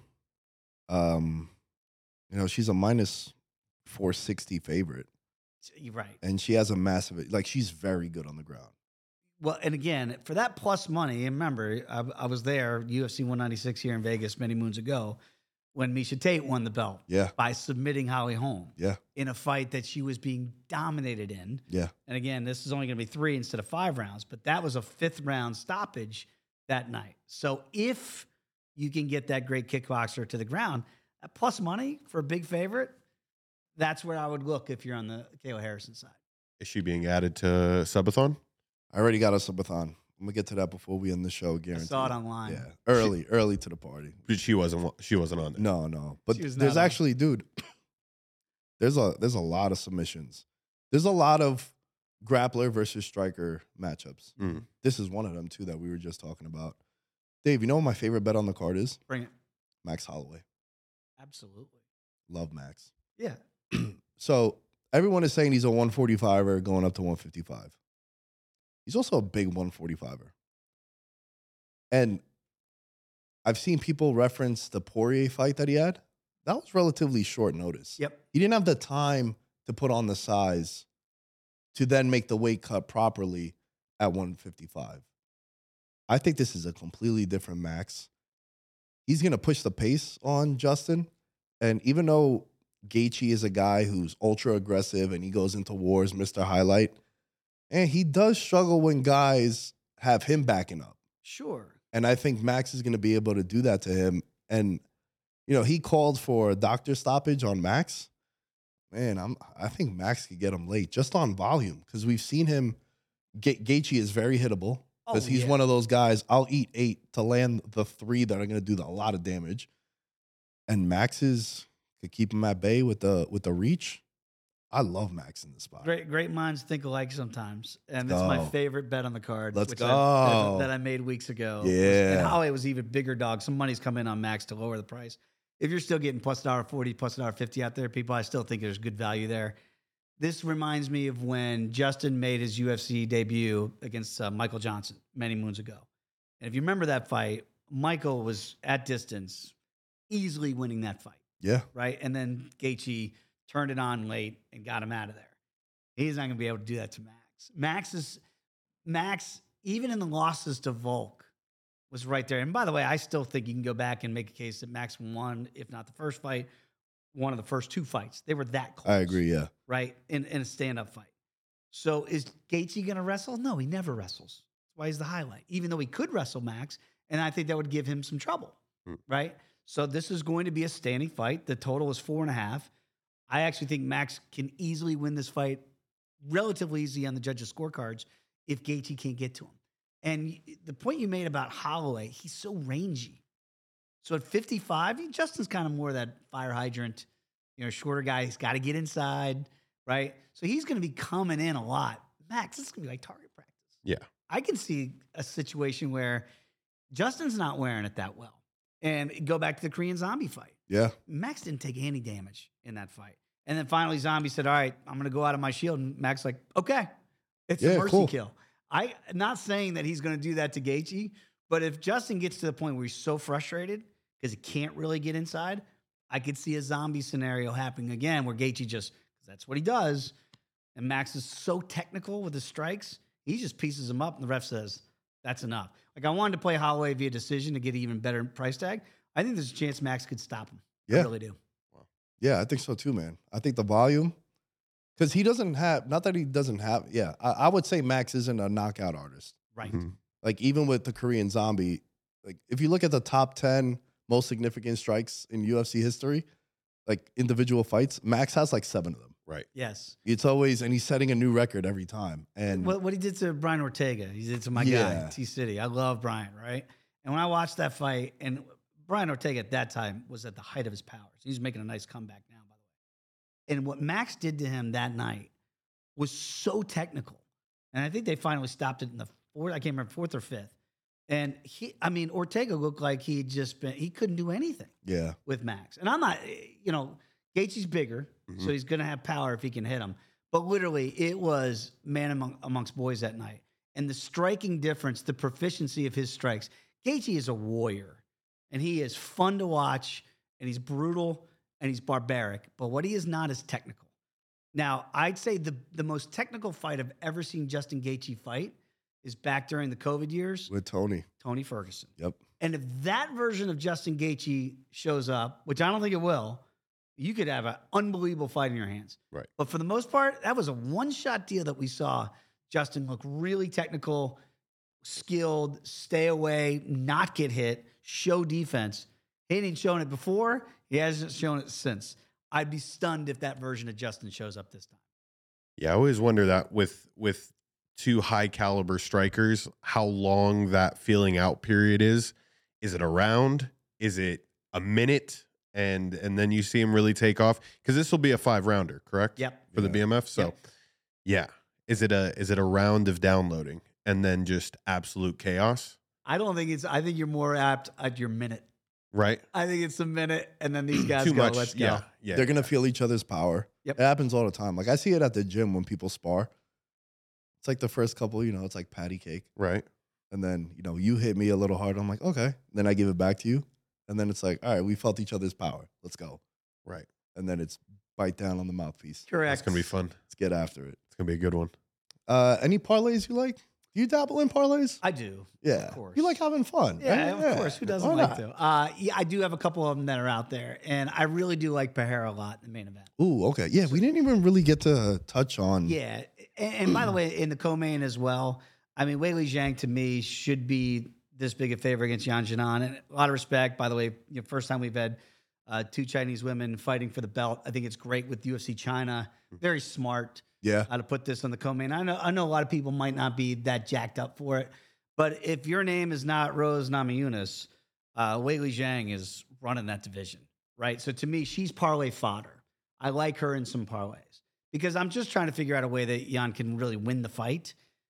Um, you know, she's a minus four sixty favorite, You're right. and she has a massive, like, she's very good on the ground. Well, and again, for that plus money, and remember, I, I was there, U F C one ninety-six here in Vegas many moons ago, when Misha Tate won the belt Yeah, by submitting Holly Holm yeah, in a fight that she was being dominated in. yeah. And again, this is only going to be three instead of five rounds, but that was a fifth round stoppage that night. So if you can get that great kickboxer to the ground, at plus money for a big favorite, that's where I would look if you're on the Kayla Harrison side. Is she being added to Subathon? I already got a subathon. I'm gonna get to that before we end the show. I Guaranteed. saw it online. Yeah, early, early to the party. But she wasn't. She wasn't on there. No, no. But She was there's not on. actually, dude, there's a there's a lot of submissions. There's a lot of grappler versus striker matchups. Mm. This is one of them too that we were just talking about. Dave, you know what my favorite bet on the card is? Bring it. Max Holloway. Absolutely. Love Max. Yeah. So everyone is saying he's a one forty-fiver going up to one fifty-five. He's also a big one forty-fiver. And I've seen people reference the Poirier fight that he had. That was relatively short notice. Yep. He didn't have the time to put on the size to then make the weight cut properly at one fifty-five. I think this is a completely different Max. He's going to push the pace on Justin. And even though Gaethje is a guy who's ultra aggressive and he goes into wars, Mister Highlight, and he does struggle when guys have him backing up. Sure. And I think Max is going to be able to do that to him. And, you know, he called for a doctor stoppage on Max. Man, I'm, I think Max could get him late just on volume because we've seen him. Ga- Gaethje is very hittable because Oh, he's yeah. one of those guys. I'll eat eight to land the three that are going to do the, a lot of damage. And Max is could keep him at bay with the with the reach. I love Max in this spot. Great, great minds think alike sometimes, and Let's it's my go. favorite bet on the card. Let's which go. I, that I made weeks ago. Yeah. and Holly was even bigger dog. Some money's come in on Max to lower the price. If you're still getting plus dollar forty, plus dollar fifty out there, people, I still think there's good value there. This reminds me of when Justin made his U F C debut against uh, Michael Johnson many moons ago. And if you remember that fight, Michael was at distance, easily winning that fight. Yeah. Right? And then Gaethje turned it on late and got him out of there. He's not going to be able to do that to Max. Max is Max, even in the losses to Volk, was right there. And by the way, I still think you can go back and make a case that Max won, if not the first fight, one of the first two fights. They were that close. I agree. Yeah. Right? In, in a stand-up fight. So is Gaethje going to wrestle? No, he never wrestles. That's why he's the highlight. Even though he could wrestle Max, and I think that would give him some trouble. Hmm. Right? So this is going to be a standing fight. The total is four and a half. I actually think Max can easily win this fight relatively easy on the judges' scorecards if Gaethje can't get to him. And y- the point you made about Holloway, he's so rangy. So at fifty-five, he- Justin's kind of more that fire hydrant, you know, shorter guy. He's got to get inside, right? So he's going to be coming in a lot. Max, this is going to be like target practice. Yeah. I can see a situation where Justin's not wearing it that well. And go back to the Korean Zombie fight. Yeah. Max didn't take any damage in that fight. And then finally, Zombie said, all right, I'm going to go out of my shield. And Max like, okay, it's Yeah, a mercy cool. kill. I not saying that he's going to do that to Gaethje, but if Justin gets to the point where he's so frustrated because he can't really get inside, I could see a Zombie scenario happening again where Gaethje just, because that's what he does, and Max is so technical with his strikes, he just pieces him up, and the ref says, that's enough. Like, I wanted to play Holloway via decision to get an even better price tag. I think there's a chance Max could stop him. Yeah. I really do. Yeah, I think so too, man. I think the volume, because he doesn't have, not that he doesn't have, yeah, I, I would say Max isn't a knockout artist. Right. Mhm. Like, even with the Korean Zombie, like, if you look at the top ten most significant strikes in U F C history, like individual fights, Max has like seven of them. Right. Yes. It's always, and he's setting a new record every time. And What, what he did to Brian Ortega, he did to my Yeah. guy, T City. I love Brian, right? And when I watched that fight, and Brian Ortega at that time was at the height of his powers. He's making a nice comeback now, by the way. And what Max did to him that night was so technical. And I think they finally stopped it in the fourth, I can't remember, fourth or fifth. And he, I mean, Ortega looked like he had just been, he couldn't do anything yeah, with Max. And I'm not, you know, Gaethje's bigger, so he's going to have power if he can hit him. But literally, it was man among, amongst boys that night. And the striking difference, the proficiency of his strikes. Gaethje is a warrior, and he is fun to watch, and he's brutal, and he's barbaric. But what he is not is technical. Now, I'd say the, the most technical fight I've ever seen Justin Gaethje fight is back during the COVID years, with Tony. Tony Ferguson. Yep. And if that version of Justin Gaethje shows up, which I don't think it will, you could have an unbelievable fight in your hands. Right. But for the most part, that was a one-shot deal that we saw Justin look really technical, skilled, stay away, not get hit, show defense. He ain't shown it before. He hasn't shown it since. I'd be stunned if that version of Justin shows up this time. Yeah, I always wonder that with with two high caliber strikers, how long that feeling out period is. Is it a round? Is it a minute? And and then you see him really take off? Because this will be a five rounder, correct? Yep. For the Yeah. B M F. So Yep. yeah. Is it a is it a round of downloading and then just absolute chaos? I don't think it's, I think you're more apt at your minute. Right? I think it's a minute, and then these guys Too go, much. let's go. Yeah. Yeah. They're gonna feel each other's power. Yep. It happens all the time. Like, I see it at the gym when people spar. It's like the first couple, you know, it's like patty cake. Right. And then, you know, you hit me a little hard. I'm like, okay. Then I give it back to you. And then it's like, all right, we felt each other's power. Let's go. Right. And then it's bite down on the mouthpiece. Correct. It's gonna be fun. Let's get after it. It's gonna be a good one. Uh, any parlays you like? Do you dabble in parlays? I do. Yeah. Of course. You like having fun. Yeah, right? of course. Who doesn't Why like not? to? Uh, yeah, I do have a couple of them that are out there, and I really do like Pereira a lot in the main event. Ooh, okay. Yeah, we didn't even really get to touch on. Yeah, and, and by the way, in the co-main as well, I mean, Weili Zhang to me should be this big a favor against Yan Jinan, and a lot of respect. By the way, you know, first time we've had uh, two Chinese women fighting for the belt. I think it's great with U F C China. Very smart. Yeah. How to put this on the co-main. I know I know a lot of people might not be that jacked up for it, but if your name is not Rose Namajunas, uh, Weili Zhang is running that division, right? So to me, she's parlay fodder. I like her in some parlays because I'm just trying to figure out a way that Yan can really win the fight.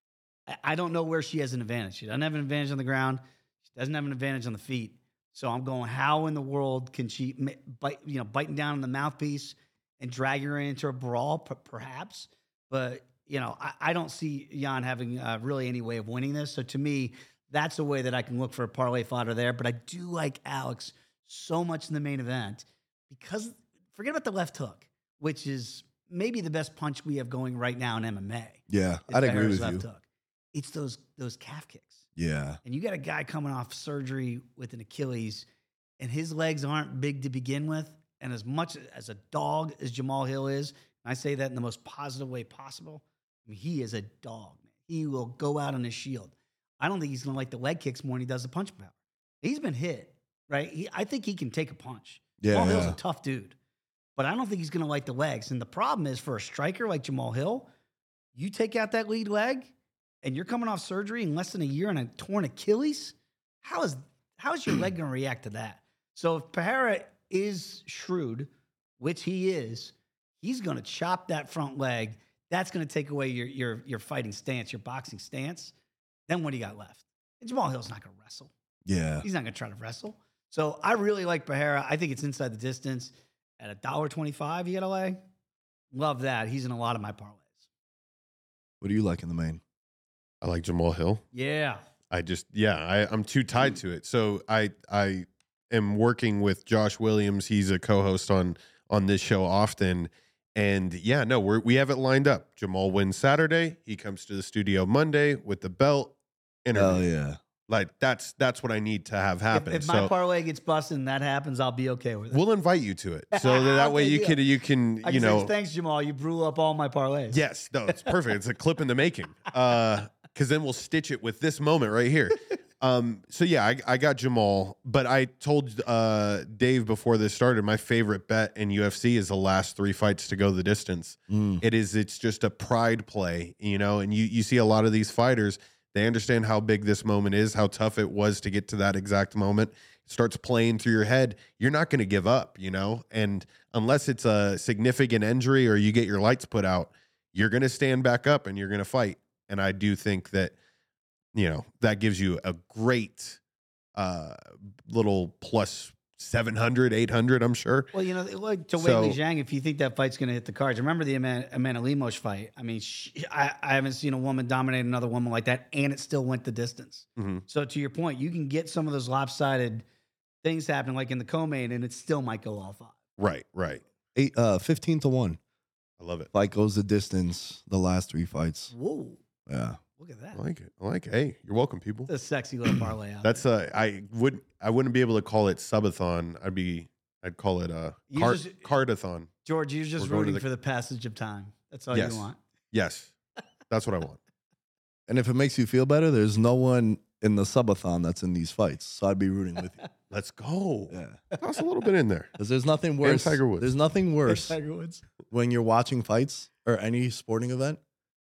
I- I don't know where she has an advantage. She doesn't have an advantage on the ground. She doesn't have an advantage on the feet. So I'm going, how in the world can she ma- bite, you know, biting down on the mouthpiece and dragging her into a brawl, p- perhaps? But, you know, I, I don't see Yan having uh, really any way of winning this. So to me, that's a way that I can look for a parlay fodder there. But I do like Alex so much in the main event because forget about the left hook, which is maybe the best punch we have going right now in M M A. Yeah, is I'd agree Pereira's with you. left hook. It's those those calf kicks. Yeah. And you got a guy coming off surgery with an Achilles, and his legs aren't big to begin with. And as much as a dog as Jamal Hill is, and I say that in the most positive way possible, I mean, he is a dog, man. He will go out on his shield. I don't think he's going to like the leg kicks more than he does the punch power. He's been hit, right? He, I think he can take a punch. Yeah, Jamal Hill's yeah. a tough dude, but I don't think he's going to like the legs. And the problem is for a striker like Jamal Hill, you take out that lead leg, and you're coming off surgery in less than a year and a torn Achilles, how is how is your leg going to react to that? So if Pereira is shrewd, which he is, he's going to chop that front leg. That's going to take away your your your fighting stance, your boxing stance. Then what do you got left? And Jamal Hill's not going to wrestle. Yeah. He's not going to try to wrestle. So I really like Pereira. I think it's inside the distance at a dollar twenty-five. You got to lay. Love that. He's in a lot of my parlays. What do you like in the main? I like Jamal Hill. Yeah. I just yeah, I, I'm too tied to it. So I I am working with Josh Williams. He's a co-host on on this show often, And yeah, no, we're, we have it lined up. Jamal wins Saturday. He comes to the studio Monday with the belt. Interview. Hell yeah. Like that's that's what I need to have happen. If, if so my parlay gets busted and that happens, I'll be okay with it. we'll invite you to it, so that, that way Okay, you yeah. can you can I you can know. say, thanks, Jamal. You blew up all my parlays. Yes, no, it's perfect. It's a clip in the making. Uh, because then we'll stitch it with this moment right here. Um, so yeah, I, I got Jamal, but I told uh, Dave before this started, my favorite bet in U F C is the last three fights to go the distance. Mm. It is, it's just a pride play, you know, and you, you see a lot of these fighters, they understand how big this moment is, how tough it was to get to that exact moment. It starts playing through your head. You're not going to give up, you know, and unless it's a significant injury or you get your lights put out, you're going to stand back up and you're going to fight. And I do think that, you know, that gives you a great uh, little plus seven hundred, eight hundred, I'm sure. Well, you know, like to So- Weili Zhang, if you think that fight's going to hit the cards, remember the Amanda, Amanda Lemos fight. I mean, she, I, I haven't seen a woman dominate another woman like that, and it still went the distance. Mhm. So to your point, you can get some of those lopsided things happening, like in the co-main, and it still might go all five. Right, right. Eight, uh, fifteen to one. I love it. Fight goes the distance. The last three fights. Whoa, Yeah. look at that. I like it. I like it. Hey, you're welcome, people. That's a sexy little parlay out. That's uh I would I wouldn't be able to call it subathon. I'd be I'd call it a You card just- cardathon. George, you're just We're going to rooting the- for the passage of time. That's all Yes. you want. Yes. That's what I want. And if it makes you feel better, there's no one in the subathon that's in these fights. So I'd be rooting with you. Let's go. Yeah. Toss a little bit in there. Because there's nothing worse. Tiger Woods. There's nothing worse Tiger Woods. when you're watching fights or any sporting event.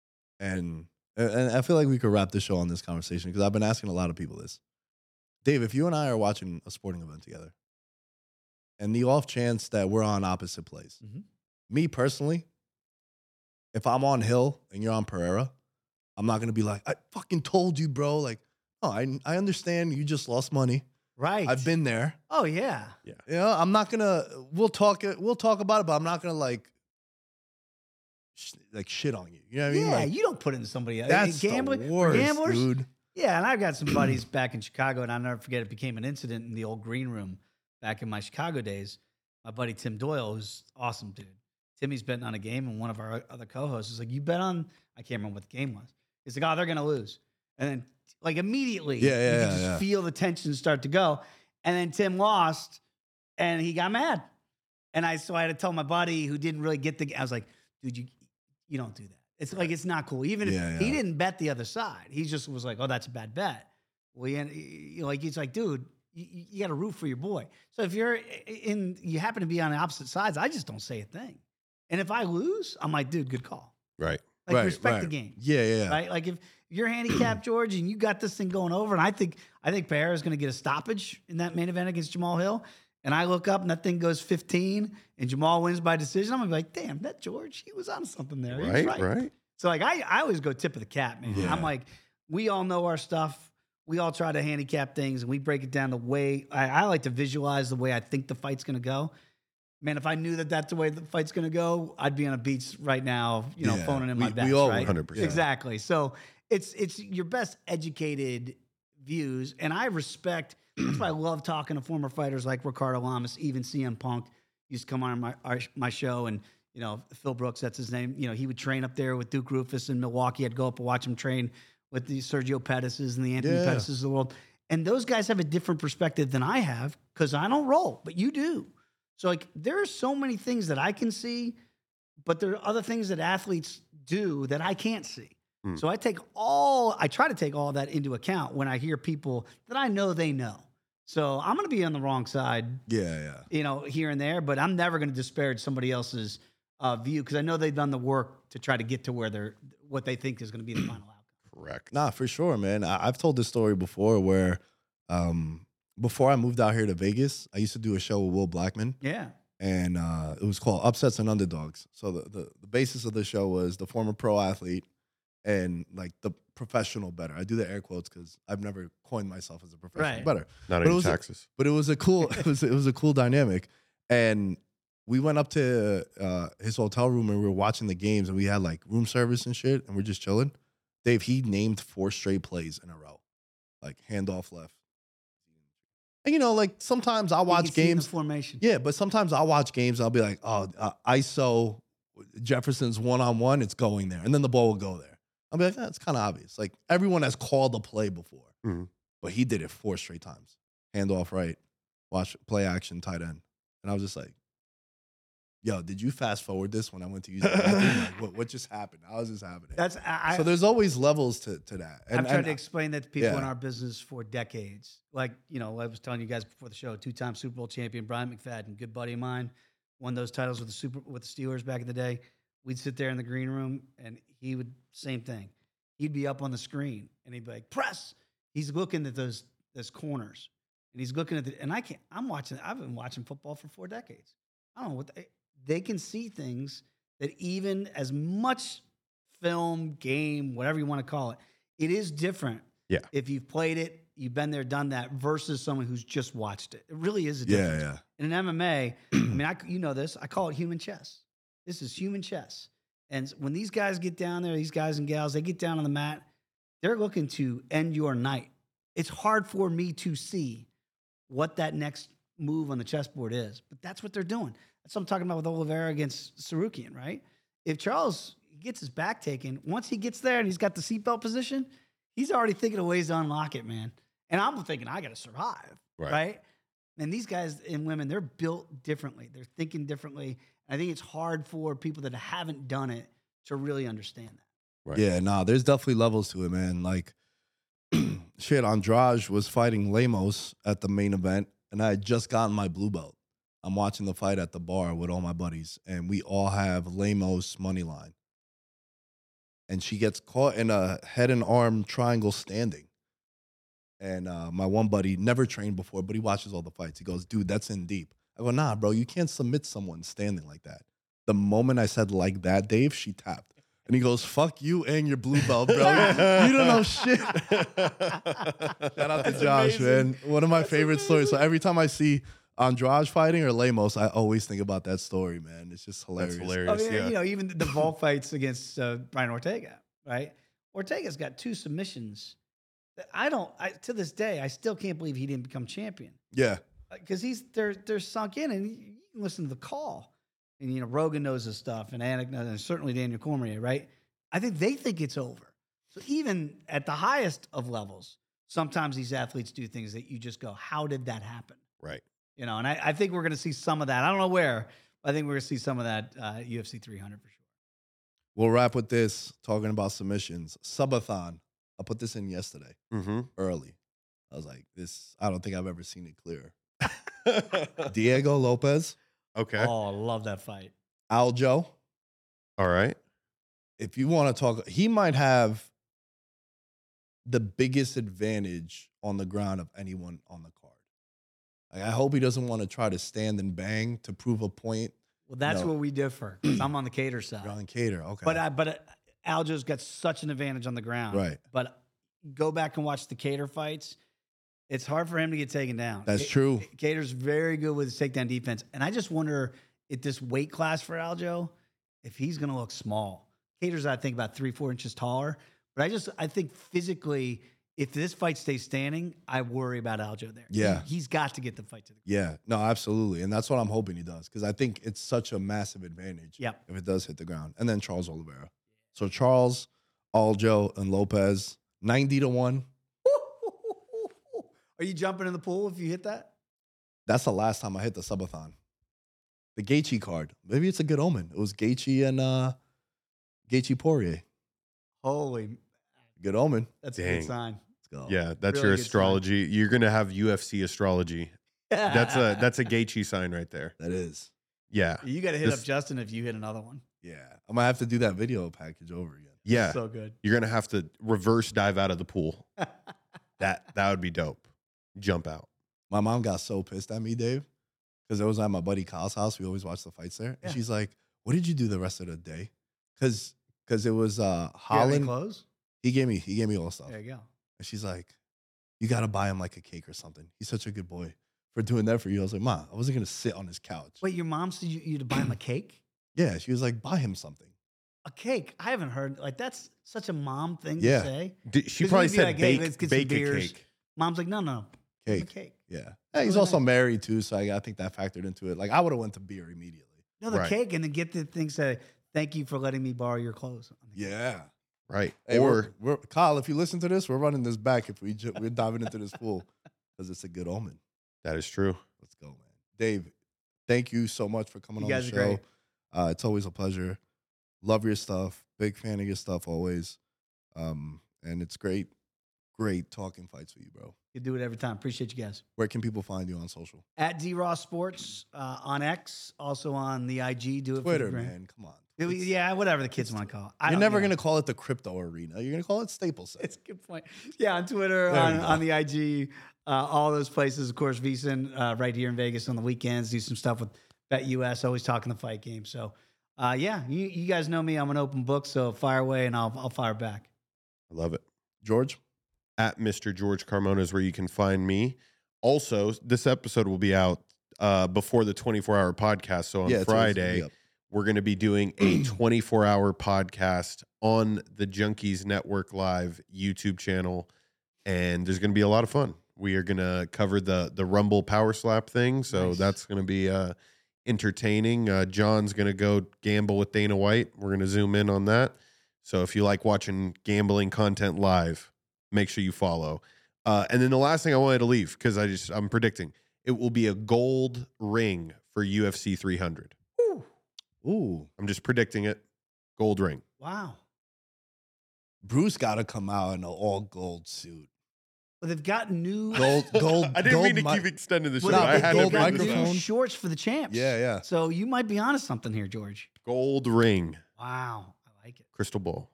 And and I feel like we could wrap the show on this conversation because I've been asking a lot of people this. Dave, if you and I are watching a sporting event together and the off chance that we're on opposite plays, Mhm. me personally, if I'm on Hill and you're on Pereira, I'm not going to be like, I fucking told you, bro. Like, oh, I, I understand you just lost money. Right. I've been there. Oh, yeah. You know, I'm not gonna. We'll talk. it- We'll talk about it, but I'm not gonna like, sh- like shit on you. You know what I mean? Yeah, Like, you don't put in somebody else. that's Gambling, the for worst, gamblers. dude. Yeah, and I've got some buddies back in Chicago, and I'll never forget it became an incident in the old green room back in my Chicago days. My buddy Tim Doyle, who's awesome dude. Timmy's betting on a game, and one of our other co-hosts is like, "You bet on?" I can't remember what the game was. He's like, "Oh, they're gonna lose," and then like immediately, Yeah, you yeah, can yeah, just yeah. feel the tension start to go. And then Tim lost, and he got mad. And I so I had to tell my buddy who didn't really get the. I was like, "Dude, you you don't do that. It's like it's not cool. Even if Yeah, he yeah. didn't bet the other side, he just was like, "Oh, that's a bad bet." Well, you, you like he's like, "Dude, you, you got to root for your boy." So if you're in, you happen to be on the opposite sides, I just don't say a thing. And if I lose, I'm like, "Dude, good call." Right. Like Right, respect right. the game. Yeah, yeah, yeah. Right? Like if you're handicapped, George, and you got this thing going over, and I think I think Pereira is going to get a stoppage in that main event against Jamal Hill, and I look up and that thing goes fifteen, and Jamal wins by decision, I'm gonna be like, damn, that George, he was on something there. He was Right, right. right. So like I, I always go tip of the cap, man. Yeah. I'm like, we all know our stuff. We all try to handicap things, and we break it down the way I, I like to visualize the way I think the fight's gonna go. Man, if I knew that that's the way the fight's going to go, I'd be on a beach right now, you know, Yeah. phoning in We- my we bets, all right? would. one hundred percent. Exactly. So it's it's your best educated views, and I respect. That's why I love talking to former fighters like Ricardo Lamas, even C M Punk used to come on my our, my show, and you know Phil Brooks, that's his name. You know, he would train up there with Duke Rufus in Milwaukee. I'd go up and watch him train with the Sergio Pettis's and the Anthony Yeah. Pettis's of the world. And those guys have a different perspective than I have because I don't roll, but you do. So like there are so many things that I can see, but there are other things that athletes do that I can't see. Hmm. So I take all I try to take all that into account when I hear people that I know they know. So I'm going to be on the wrong side, Yeah, yeah. you know, here and there, but I'm never going to disparage somebody else's uh, view because I know they've done the work to try to get to where they're what they think is going to be the final outcome. Correct. Nah, for sure, man. I, I've told this story before where um, before I moved out here to Vegas, I used to do a show with Will Blackman. Yeah. And uh, it was called Upsets and Underdogs. So the, the, the basis of the show was the former pro athlete and like the professional bettor. I do the air quotes because I've never coined myself as a professional Right. bettor. Not But it any was a- taxes. But it was a cool, it was it was a cool dynamic. And we went up to uh, his hotel room and we were watching the games and we had like room service and shit and we're just chilling. Dave, he named four straight plays in a row, like handoff left. And you know, like sometimes I'll You watch can see the games. formation. Yeah, but sometimes I'll watch games and I'll be like, oh, uh, I S O Jefferson's one on one, it's going there, and then the ball will go there. I'll be like, that's kind of obvious. Like everyone has called a play before, Mhm. but he did it four straight times. Handoff right, watch play action, tight end, and I was just like, yo, did you fast forward this when I went to use the bathroom? Like, what, what just happened? How is this happening? That's I, so there's always levels to, to that. And, I've tried and to explain that to people in yeah. our business for decades. Like, you know, I was telling you guys before the show, two-time Super Bowl champion Brian McFadden, good buddy of mine, won those titles with the Super with the Steelers back in the day. We'd sit there in the green room, and he would same thing. He'd be up on the screen, and he'd be like, "Press." He's looking at those those corners, and he's looking at the. And I can't. I'm watching. I've been watching football for four decades. I don't know what they, they can see things that even as much film, game, whatever you want to call it, it is different. Yeah. If you've played it, you've been there, done that, versus someone who's just watched it. It really is a Yeah, difference. yeah. In an M M A, I mean, I, you know this, I call it human chess. This is human chess. And when these guys get down there, these guys and gals, they get down on the mat, they're looking to end your night. It's hard for me to see what that next move on the chessboard is, but that's what they're doing. That's what I'm talking about with Oliveira against Sarukian, right? If Charles gets his back taken, once he gets there and he's got the seatbelt position, he's already thinking of ways to unlock it, man. And I'm thinking, I got to survive, Right. right? And these guys and women, they're built differently. They're thinking differently. I think it's hard for people that haven't done it to really understand that. Right. Yeah, nah, there's definitely levels to it, man. Like, shit, Andrade was fighting Lemos at the main event, and I had just gotten my blue belt. I'm watching the fight at the bar with all my buddies, and we all have Lemos money line. And she gets caught in a head and arm triangle standing. And uh, my one buddy never trained before, but he watches all the fights. He goes, dude, that's in deep. I go, nah, bro, you can't submit someone standing like that. The moment I said like that, Dave, she tapped. And he goes, fuck you and your blue belt, bro. You don't know shit. Shout out to Josh, man. One of my favorite stories. So every time I see Andrade fighting or Lemos, I always think about that story, man. It's just hilarious. That's I hilarious. mean, yeah. you know, even the Vol fights against uh, Brian Ortega, right? Ortega's got two submissions. That I don't, I, to this day, I still can't believe he didn't become champion. Yeah. Because he's they're they're sunk in, and you can listen to the call, and you know Rogan knows his stuff, and Anik knows, and certainly Daniel Cormier, right? I think they think it's over. So even at the highest of levels, sometimes these athletes do things that you just go, "How did that happen?" Right. You know, and I, I think we're going to see some of that. I don't know where, but I think we're going to see some of that uh, U F C three hundred for sure. We'll wrap with this, talking about submissions. Subathon. I put this in yesterday, Mm-hmm. early. I was like, this, I don't think I've ever seen it clearer. Diego Lopez, Okay. Oh, I love that fight. Aljo. All right. If you want to talk, he might have the biggest advantage on the ground of anyone on the card. Like, I hope he doesn't want to try to stand and bang to prove a point. Well, that's No. where we differ. 'Cause I'm on the Cater side. Ron Cater, okay. But I, but uh, Aljo's got such an advantage on the ground. Right. But go back and watch the Cater fights. It's hard for him to get taken down. That's Ca- true. Cater's very good with his takedown defense. And I just wonder at this weight class for Aljo, if he's going to look small. Cater's, I think, about three, four inches taller. But I just, I think physically, if this fight stays standing, I worry about Aljo there. Yeah. He, he's got to get the fight to the Yeah, no, absolutely. And that's what I'm hoping he does, because I think it's such a massive advantage Yep. if it does hit the ground. And then Charles Oliveira. So Charles, Aljo, and Lopez, ninety to one. Are you jumping in the pool if you hit that? That's the last time I hit the subathon. The Gaethje card. Maybe it's a good omen. It was Gaethje and uh, Gaethje Poirier. Holy, Good omen. that's a Dang. good sign. Let's go. Yeah, that's Really your good sign. astrology. You're gonna have U F C astrology. That's a that's a Gaethje sign right there. That is. Yeah. You got to hit This- up Justin if you hit another one. Yeah. I might have to do that video package over again. Yeah. So good. You're gonna have to reverse dive out of the pool. That that would be dope. Jump out. My mom got so pissed at me, Dave, because it was at my buddy Kyle's house. We always watch the fights there. Yeah. And she's like, what did you do the rest of the day? Because because it was uh, You have any Holland. clothes? He gave me he gave me all stuff. There you go. And she's like, you got to buy him like a cake or something. He's such a good boy for doing that for you. I was like, Ma, I wasn't going to sit on his couch. Wait, your mom said you, you to buy him a cake? Yeah, she was like, buy him something. A cake? I haven't heard. Like, that's such a mom thing Yeah. to say. Did, she 'Cause probably we'd be said like, hey, bake, let's get some bake a beers. cake. Mom's like, no, no. Give him Cake. a cake. Yeah. Hey, he's really also nice. married too, so I, I think that factored into it. Like, I would have went to beer immediately. No, the Right. cake, and then get the thing say, thank you for letting me borrow your clothes. Yeah. Right. Hey, or we're, we're, Kyle, if you listen to this, we're running this back if we ju- we're diving into this pool because it's a good omen. that is true. Let's go, man. Dave, thank you so much for coming You on guys the are show. great. Uh, it's always a pleasure. Love your stuff. Big fan of your stuff always. Um, and it's great, great talking fights with you, bro. You do it every time. Appreciate you guys. Where can people find you on social? At D Ross Sports uh, on X, also on the I G. Do it Twitter, for the gram. man. Come on. It- It's- yeah, whatever the kids want to call it. I You're don't- never yeah. going to call it the crypto arena. You're going to call it Staples Center. It's a good point. Yeah, on Twitter, There on, we go. on the I G, uh, all those places. Of course, VSiN uh, right here in Vegas on the weekends. Do some stuff with BetUS. Always talking the fight game. So, uh, yeah, you, you guys know me. I'm an open book. So fire away, and I'll I'll fire back. I love it. George? At Mister George Carmona is where you can find me. Also, this episode will be out uh, before the twenty-four hour podcast. So on Yeah, it's always gonna Friday, be up. we're going to be doing a twenty-four hour podcast on the Junkies Network Live YouTube channel. And there's going to be a lot of fun. We are going to cover the the Rumble Power Slap thing. So Nice. that's going to be uh, entertaining. Uh, John's going to go gamble with Dana White. We're going to zoom in on that. So if you like watching gambling content live, make sure you follow. Uh, and then the last thing I wanted to leave, because I just I'm predicting it will be a gold ring for U F C three hundred. Ooh. I'm just predicting it. Gold ring. Wow. Bruce got to come out in an all gold suit. Well, they've got new Gold, gold, I didn't gold mean to mi- keep extending the show. Well, No, I they, but had they've gold to got bring this new up. shorts for the champs. Yeah, yeah. So you might be onto something here, George. Gold ring. Wow, I like it. Crystal ball.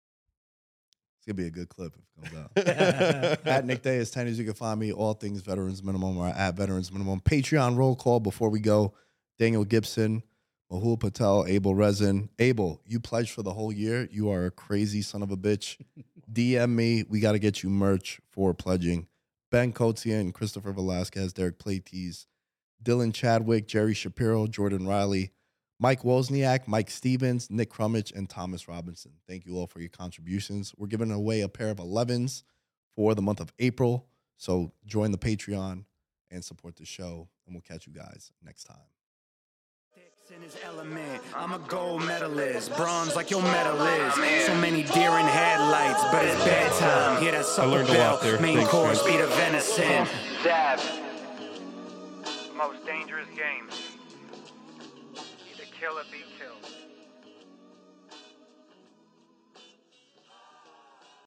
It's going to be a good clip if it comes out. At Nick Day is ten as you can find me. All things Veterans Minimum or at Veterans Minimum. Patreon roll call before we go. Daniel Gibson, Mahul Patel, Abel Resin. Abel, you pledged for the whole year. You are a crazy son of a bitch. D M me. We got to get you merch for pledging. Ben Cotian, Christopher Velasquez, Derek Platees, Dylan Chadwick, Jerry Shapiro, Jordan Riley, Mike Wozniak, Mike Stevens, Nick Crummage, and Thomas Robinson. Thank you all for your contributions. We're giving away a pair of elevens for the month of April. So join the Patreon and support the show, and we'll catch you guys next time. In his element, I'm a gold medalist, bronze like your medal is. So many deer in headlights, but it's bedtime. Hear that supper learned a bell, lot there. main Thanks, course, man. beat of venison. Dab. Most dangerous game. Either kill or be killed.